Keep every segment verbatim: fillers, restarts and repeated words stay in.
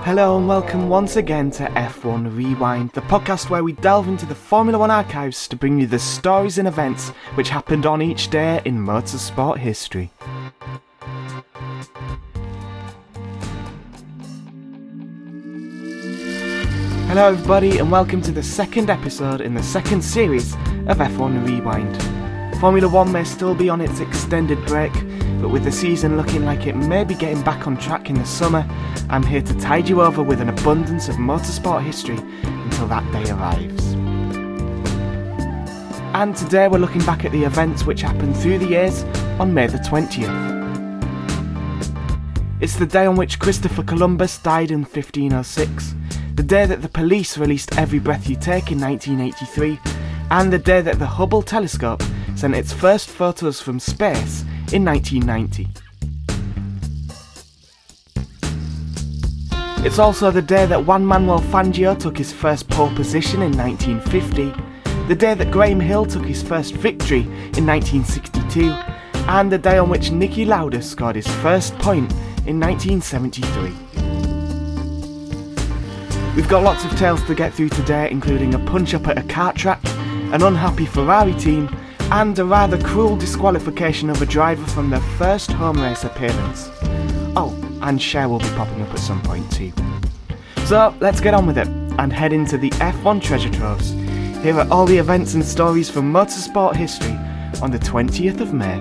Hello and welcome once again to F one Rewind, the podcast where we delve into the Formula One archives to bring you the stories and events which happened on each day in motorsport history. Hello everybody and welcome to the second episode in the second series of F one Rewind. Formula One may still be on its extended break, but with the season looking like it may be getting back on track in the summer, I'm here to tide you over with an abundance of motorsport history until that day arrives. And today we're looking back at the events which happened through the years on May the twentieth. It's the day on which Christopher Columbus died in fifteen oh six, the day that the police released Every Breath You Take in nineteen eighty-three, and the day that the Hubble telescope sent its first photos from space in nineteen ninety. It's also the day that Juan Manuel Fangio took his first pole position in nineteen fifty, the day that Graham Hill took his first victory in nineteen sixty-two, and the day on which Niki Lauda scored his first point in nineteen seventy-three. We've got lots of tales to get through today, including a punch-up at a kart track, an unhappy Ferrari team, and a rather cruel disqualification of a driver from their first home race appearance. Oh, and Cher will be popping up at some point too. So let's get on with it and head into the F one treasure troves. Here are all the events and stories from motorsport history on the twentieth of May.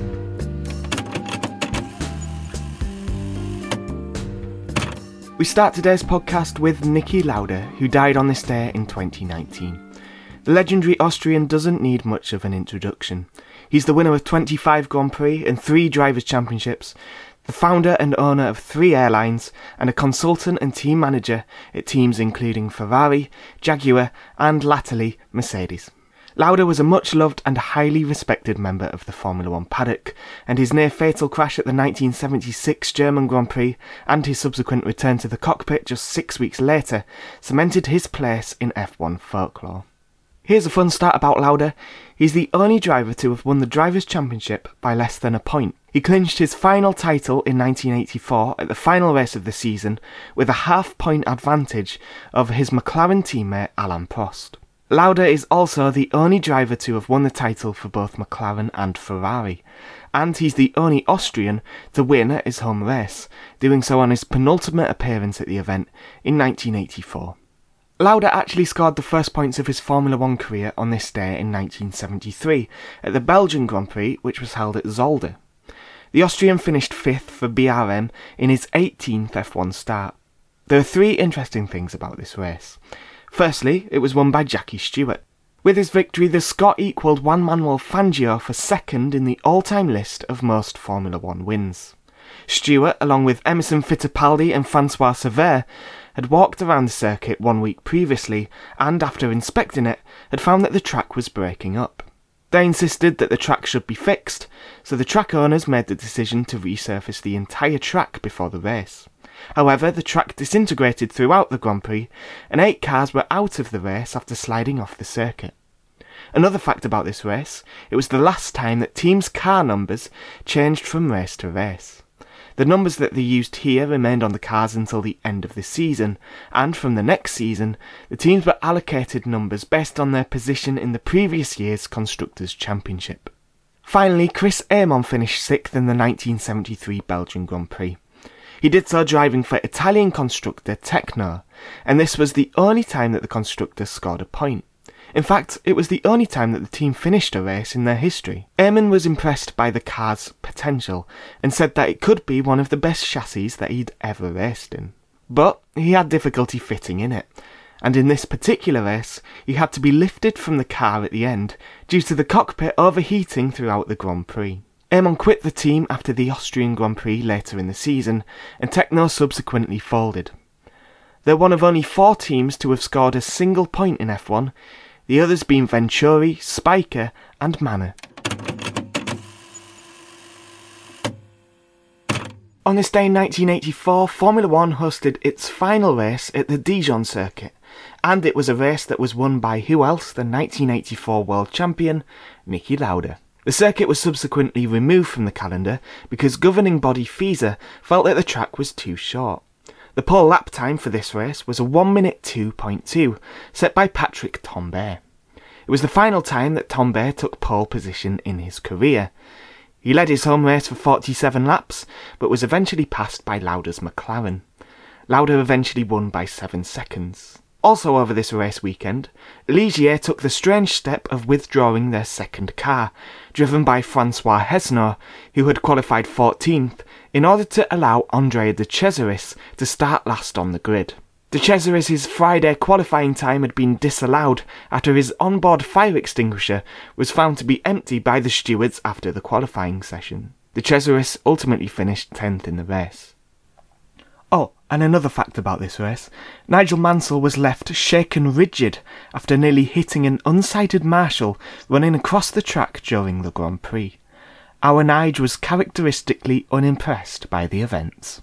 We start today's podcast with Niki Lauda, who died on this day in twenty nineteen. The legendary Austrian doesn't need much of an introduction. He's the winner of twenty-five Grand Prix and three Drivers' Championships, the founder and owner of three airlines, and a consultant and team manager at teams including Ferrari, Jaguar, and latterly Mercedes. Lauda was a much-loved and highly respected member of the Formula One paddock, and his near-fatal crash at the nineteen seventy-six German Grand Prix and his subsequent return to the cockpit just six weeks later cemented his place in F one folklore. Here's a fun stat about Lauda. He's the only driver to have won the Drivers' Championship by less than a point. He clinched his final title in nineteen eighty-four at the final race of the season with a half-point advantage over his McLaren teammate Alain Prost. Lauda is also the only driver to have won the title for both McLaren and Ferrari, and he's the only Austrian to win at his home race, doing so on his penultimate appearance at the event in nineteen eighty-four. Lauda actually scored the first points of his Formula One career on this day in nineteen seventy-three at the Belgian Grand Prix, which was held at Zolder. The Austrian finished fifth for B R M in his eighteenth F one start. There are three interesting things about this race. Firstly, it was won by Jackie Stewart. With his victory, the Scot equalled Juan Manuel Fangio for second in the all-time list of most Formula One wins. Stewart, along with Emerson Fittipaldi and Francois Cevert, had walked around the circuit one week previously and, after inspecting it, had found that the track was breaking up. They insisted that the track should be fixed, so the track owners made the decision to resurface the entire track before the race. However, the track disintegrated throughout the Grand Prix, and eight cars were out of the race after sliding off the circuit. Another fact about this race, it was the last time that teams' car numbers changed from race to race. The numbers that they used here remained on the cars until the end of the season, and from the next season, the teams were allocated numbers based on their position in the previous year's Constructors' Championship. Finally, Chris Amon finished sixth in the nineteen seventy-three Belgian Grand Prix. He did so driving for Italian constructor Tecno, and this was the only time that the constructors scored a point. In fact, it was the only time that the team finished a race in their history. Eamon was impressed by the car's potential and said that it could be one of the best chassis that he'd ever raced in. But he had difficulty fitting in it, and in this particular race, he had to be lifted from the car at the end due to the cockpit overheating throughout the Grand Prix. Eamon quit the team after the Austrian Grand Prix later in the season, and Tecno subsequently folded. They're one of only four teams to have scored a single point in F one, the others being Venturi, Spiker and Manor. On this day in nineteen eighty-four, Formula One hosted its final race at the Dijon circuit, and it was a race that was won by who else than nineteen eighty-four world champion Niki Lauda. The circuit was subsequently removed from the calendar because governing body FISA felt that the track was too short. The pole lap time for this race was a one minute two point two, set by Patrick Tambay. It was the final time that Tambay took pole position in his career. He led his home race for forty-seven laps, but was eventually passed by Lauda's McLaren. Lauda eventually won by seven seconds. Also over this race weekend, Ligier took the strange step of withdrawing their second car, driven by Francois Hesnor, who had qualified fourteenth, in order to allow Andrea De Cesaris to start last on the grid. De Cesaris' Friday qualifying time had been disallowed after his onboard fire extinguisher was found to be empty by the stewards after the qualifying session. De Cesaris ultimately finished tenth in the race. Oh, and another fact about this race, Nigel Mansell was left shaken rigid after nearly hitting an unsighted marshal running across the track during the Grand Prix. Our Nige was characteristically unimpressed by the events.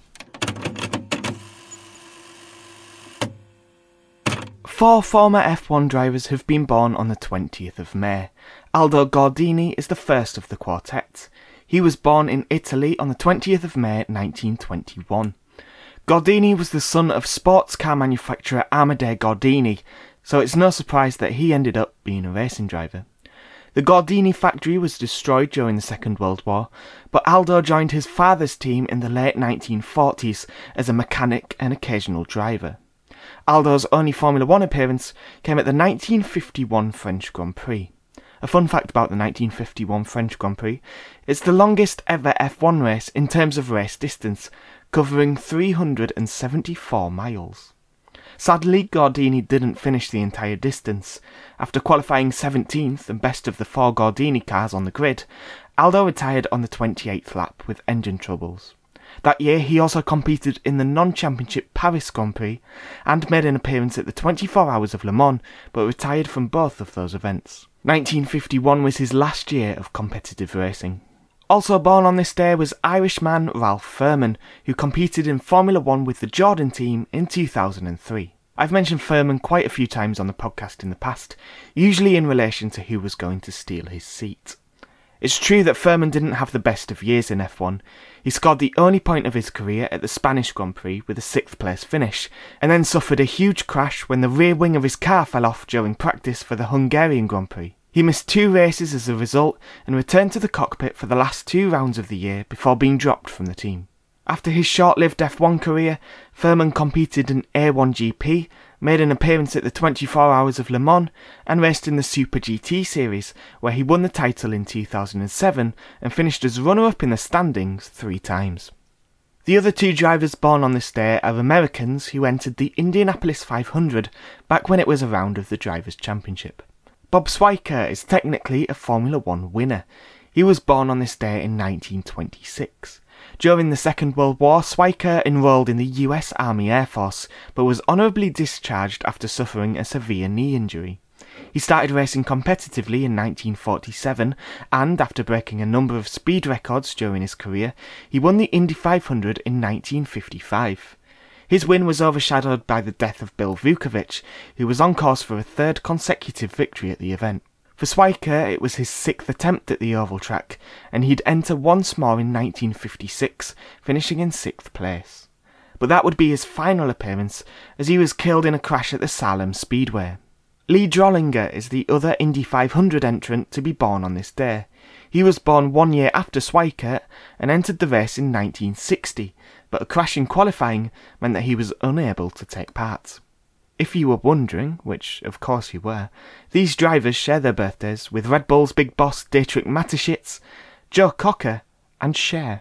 Four former F one drivers have been born on the twentieth of May. Aldo Gordini is the first of the quartet. He was born in Italy on the twentieth of May nineteen twenty-one. Gordini was the son of sports car manufacturer Amedeo Gordini, so it's no surprise that he ended up being a racing driver. The Gordini factory was destroyed during the Second World War, but Aldo joined his father's team in the late nineteen forties as a mechanic and occasional driver. Aldo's only Formula One appearance came at the nineteen fifty-one French Grand Prix. A fun fact about the nineteen fifty-one French Grand Prix, it's the longest ever F one race in terms of race distance, covering three hundred seventy-four miles. Sadly, Gordini didn't finish the entire distance. After qualifying seventeenth and best of the four Gordini cars on the grid, Aldo retired on the twenty-eighth lap with engine troubles. That year he also competed in the non-championship Paris Grand Prix and made an appearance at the twenty-four Hours of Le Mans, but retired from both of those events. nineteen fifty-one was his last year of competitive racing. Also born on this day was Irishman Ralph Furman, who competed in Formula One with the Jordan team in two thousand three. I've mentioned Furman quite a few times on the podcast in the past, usually in relation to who was going to steal his seat. It's true that Furman didn't have the best of years in F one. He scored the only point of his career at the Spanish Grand Prix with a sixth place finish, and then suffered a huge crash when the rear wing of his car fell off during practice for the Hungarian Grand Prix. He missed two races as a result and returned to the cockpit for the last two rounds of the year before being dropped from the team. After his short-lived F one career, Furman competed in A one G P, made an appearance at the twenty-four Hours of Le Mans, and raced in the Super G T series, where he won the title in two thousand seven and finished as runner-up in the standings three times. The other two drivers born on this day are Americans who entered the Indianapolis five hundred back when it was a round of the Drivers' Championship. Bob Swiker is technically a Formula One winner. He was born on this day in nineteen twenty-six. During the Second World War, Swiker enrolled in the U S Army Air Force, but was honourably discharged after suffering a severe knee injury. He started racing competitively in nineteen forty-seven, and after breaking a number of speed records during his career, he won the Indy five hundred in nineteen fifty-five. His win was overshadowed by the death of Bill Vukovic, who was on course for a third consecutive victory at the event. For Swiker, it was his sixth attempt at the oval track, and he'd enter once more in nineteen fifty-six, finishing in sixth place. But that would be his final appearance, as he was killed in a crash at the Salem Speedway. Lee Drollinger is the other Indy five hundred entrant to be born on this day. He was born one year after Swiker and entered the race in nineteen sixty, but a crash in qualifying meant that he was unable to take part. If you were wondering, which of course you were, these drivers share their birthdays with Red Bull's big boss Dietrich Mateschitz, Joe Cocker and Cher.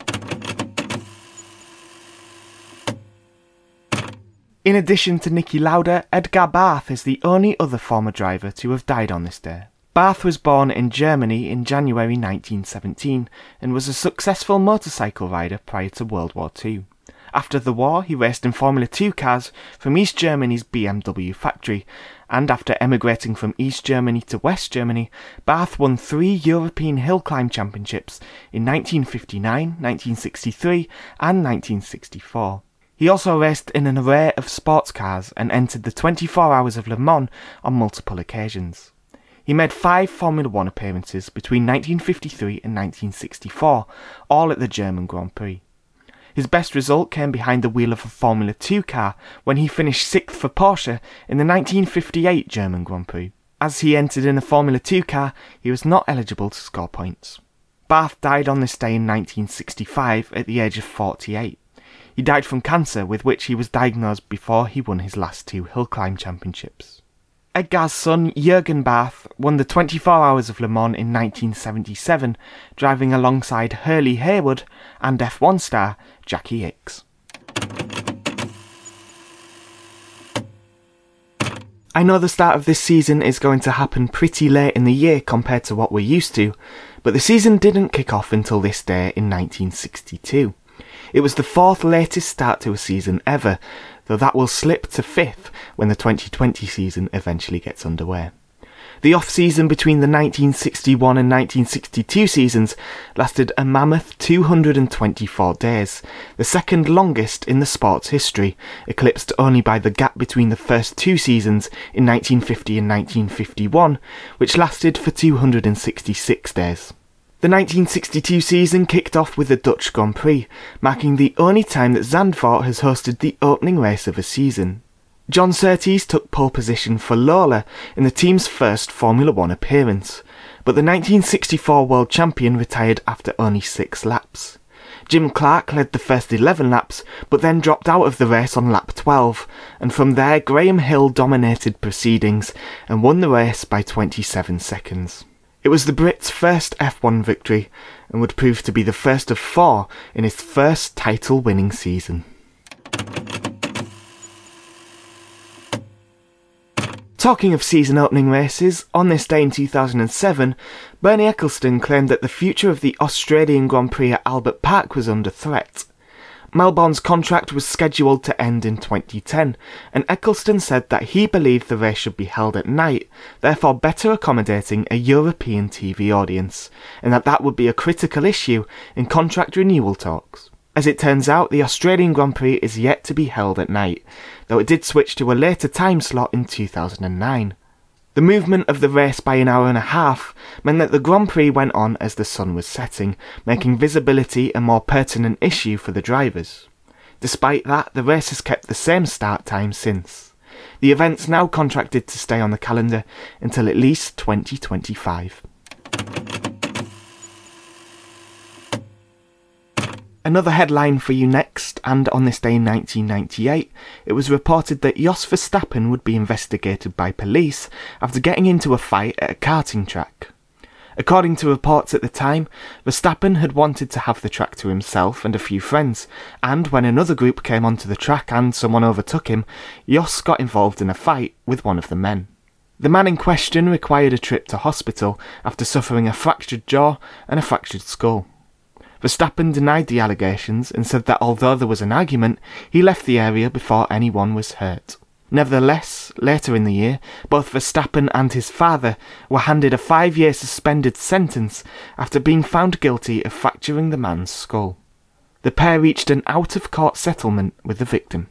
In addition to Niki Lauda, Edgar Barth is the only other former driver to have died on this day. Barth was born in Germany in January nineteen seventeen and was a successful motorcycle rider prior to World War Two. After the war, he raced in Formula Two cars from East Germany's B M W factory, and after emigrating from East Germany to West Germany, Barth won three European hill climb championships in nineteen fifty-nine, nineteen sixty-three and nineteen sixty-four. He also raced in an array of sports cars and entered the twenty-four Hours of Le Mans on multiple occasions. He made five Formula One appearances between nineteen fifty-three and nineteen sixty-four, all at the German Grand Prix. His best result came behind the wheel of a Formula two car when he finished sixth for Porsche in the nineteen fifty-eight German Grand Prix. As he entered in a Formula two car, he was not eligible to score points. Barth died on this day in nineteen sixty-five at the age of forty-eight. He died from cancer, with which he was diagnosed before he won his last two hill climb championships. Edgar's son, Jürgen Barth, won the twenty-four Hours of Le Mans in nineteen seventy-seven, driving alongside Hurley Haywood and F one star Jackie Ickx. I know the start of this season is going to happen pretty late in the year compared to what we're used to, but the season didn't kick off until this day in nineteen sixty-two. It was the fourth latest start to a season ever, though that will slip to fifth when the twenty twenty season eventually gets underway. The off-season between the nineteen sixty-one and nineteen sixty-two seasons lasted a mammoth two hundred twenty-four days, the second longest in the sport's history, eclipsed only by the gap between the first two seasons in nineteen fifty and nineteen fifty-one, which lasted for two hundred sixty-six days. The nineteen sixty-two season kicked off with the Dutch Grand Prix, marking the only time that Zandvoort has hosted the opening race of a season. John Surtees took pole position for Lola in the team's first Formula One appearance, but the nineteen sixty-four world champion retired after only six laps. Jim Clark led the first eleven laps, but then dropped out of the race on lap twelve, and from there Graham Hill dominated proceedings and won the race by twenty-seven seconds. It was the Brit's first F one victory, and would prove to be the first of four in his first title-winning season. Talking of season-opening races, on this day in two thousand seven, Bernie Ecclestone claimed that the future of the Australian Grand Prix at Albert Park was under threat. Melbourne's contract was scheduled to end in twenty ten, and Ecclestone said that he believed the race should be held at night, therefore better accommodating a European T V audience, and that that would be a critical issue in contract renewal talks. As it turns out, the Australian Grand Prix is yet to be held at night, though it did switch to a later time slot in two thousand nine. The movement of the race by an hour and a half meant that the Grand Prix went on as the sun was setting, making visibility a more pertinent issue for the drivers. Despite that, the race has kept the same start time since. The event's now contracted to stay on the calendar until at least twenty twenty-five. Another headline for you next, and on this day in nineteen ninety-eight, it was reported that Jos Verstappen would be investigated by police after getting into a fight at a karting track. According to reports at the time, Verstappen had wanted to have the track to himself and a few friends, and when another group came onto the track and someone overtook him, Jos got involved in a fight with one of the men. The man in question required a trip to hospital after suffering a fractured jaw and a fractured skull. Verstappen denied the allegations and said that although there was an argument, he left the area before anyone was hurt. Nevertheless, later in the year, both Verstappen and his father were handed a five-year suspended sentence after being found guilty of fracturing the man's skull. The pair reached an out-of-court settlement with the victim.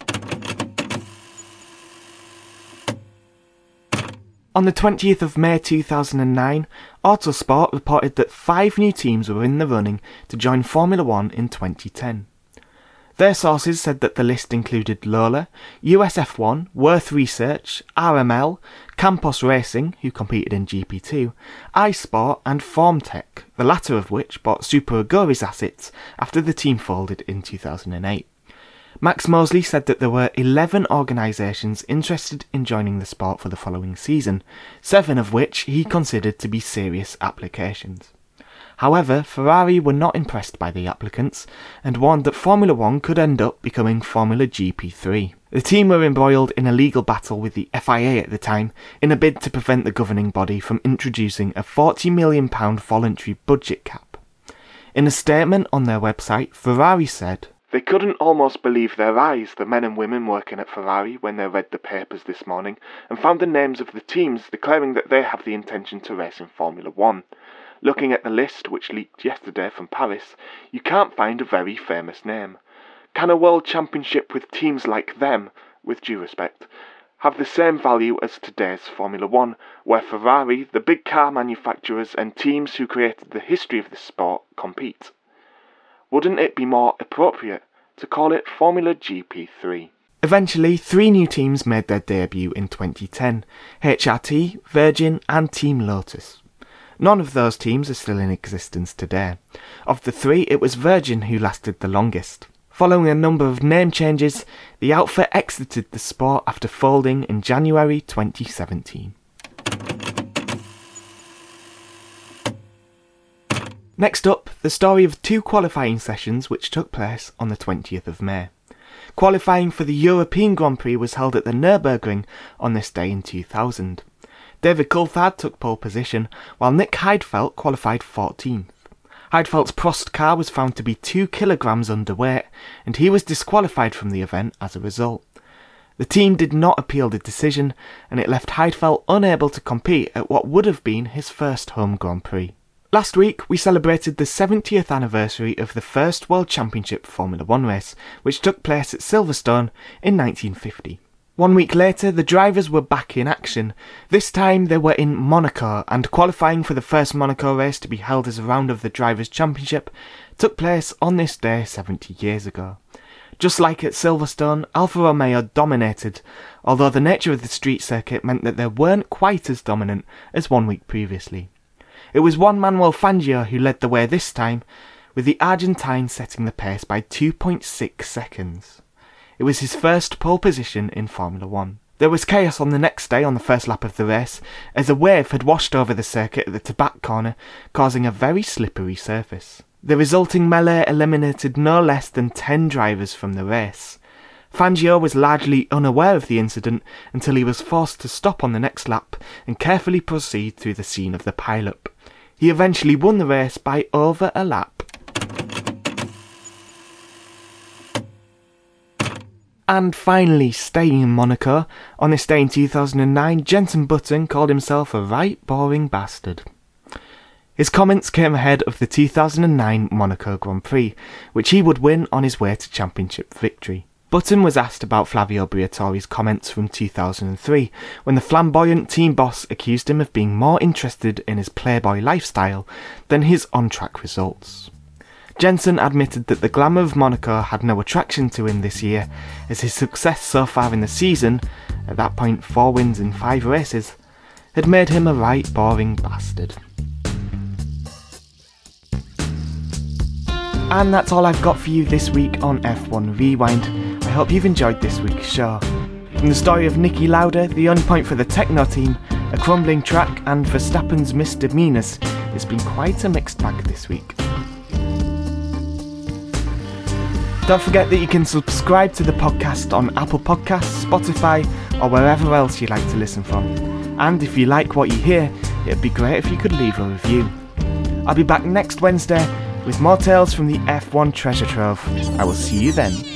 On the twentieth of May two thousand nine, Autosport reported that five new teams were in the running to join Formula One in twenty ten. Their sources said that the list included Lola, U S F one, Worth Research, R M L, Campos Racing, who competed in G P two, iSport and Formtech, the latter of which bought Super Aguri's assets after the team folded in two thousand eight. Max Mosley said that there were eleven organisations interested in joining the sport for the following season, seven of which he considered to be serious applications. However, Ferrari were not impressed by the applicants and warned that Formula One could end up becoming Formula G P three. The team were embroiled in a legal battle with the F I A at the time in a bid to prevent the governing body from introducing a forty million pounds voluntary budget cap. In a statement on their website, Ferrari said, "They couldn't almost believe their eyes, the men and women working at Ferrari, when they read the papers this morning and found the names of the teams declaring that they have the intention to race in Formula One. Looking at the list, which leaked yesterday from Paris, you can't find a very famous name. Can a world championship with teams like them, with due respect, have the same value as today's Formula One, where Ferrari, the big car manufacturers and teams who created the history of the sport, compete? wouldn't it be more appropriate to call it Formula G P three? Eventually, three new teams made their debut in twenty ten, H R T, Virgin and Team Lotus. None of those teams are still in existence today. Of the three, it was Virgin who lasted the longest. Following a number of name changes, the outfit exited the sport after folding in January twenty seventeen. Next up, the story of two qualifying sessions which took place on the twentieth of May. Qualifying for the European Grand Prix was held at the Nürburgring on this day in two thousand. David Coulthard took pole position, while Nick Heidfeld qualified fourteenth. Heidfeld's Prost car was found to be two kilograms underweight, and he was disqualified from the event as a result. The team did not appeal the decision, and it left Heidfeld unable to compete at what would have been his first home Grand Prix. Last week, we celebrated the seventieth anniversary of the first World Championship Formula One race, which took place at Silverstone in nineteen fifty. One week later, the drivers were back in action. This time they were in Monaco, and qualifying for the first Monaco race to be held as a round of the Drivers' Championship took place on this day seventy years ago. Just like at Silverstone, Alfa Romeo dominated, although the nature of the street circuit meant that they weren't quite as dominant as one week previously. It was Juan Manuel Fangio who led the way this time, with the Argentine setting the pace by two point six seconds. It was his first pole position in Formula One. There was chaos on the next day on the first lap of the race, as a wave had washed over the circuit at the Tabac corner, causing a very slippery surface. The resulting melee eliminated no less than ten drivers from the race. Fangio was largely unaware of the incident until he was forced to stop on the next lap and carefully proceed through the scene of the pileup. He eventually won the race by over a lap. And finally, staying in Monaco, on this day in two thousand nine, Jenson Button called himself a right boring bastard. His comments came ahead of the two thousand nine Monaco Grand Prix, which he would win on his way to championship victory. Button was asked about Flavio Briatore's comments from two thousand three, when the flamboyant team boss accused him of being more interested in his playboy lifestyle than his on-track results. Jenson admitted that the glamour of Monaco had no attraction to him this year, as his success so far in the season, at that point four wins in five races, had made him a right boring bastard. And that's all I've got for you this week on F one Rewind. I hope you've enjoyed this week's show. From the story of Niki Lauda, the only point for the Techno team, a crumbling track, and Verstappen's misdemeanours, it's been quite a mixed bag this week. Don't forget that you can subscribe to the podcast on Apple Podcasts, Spotify, or wherever else you like to listen from. And if you like what you hear, it'd be great if you could leave a review. I'll be back next Wednesday with more tales from the F one treasure trove. I will see you then.